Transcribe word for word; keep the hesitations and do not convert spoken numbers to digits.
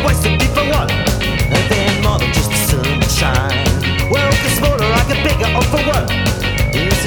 wasted me for what? And then more than just the sunshine. Well, the smaller I get bigger, or for what? Is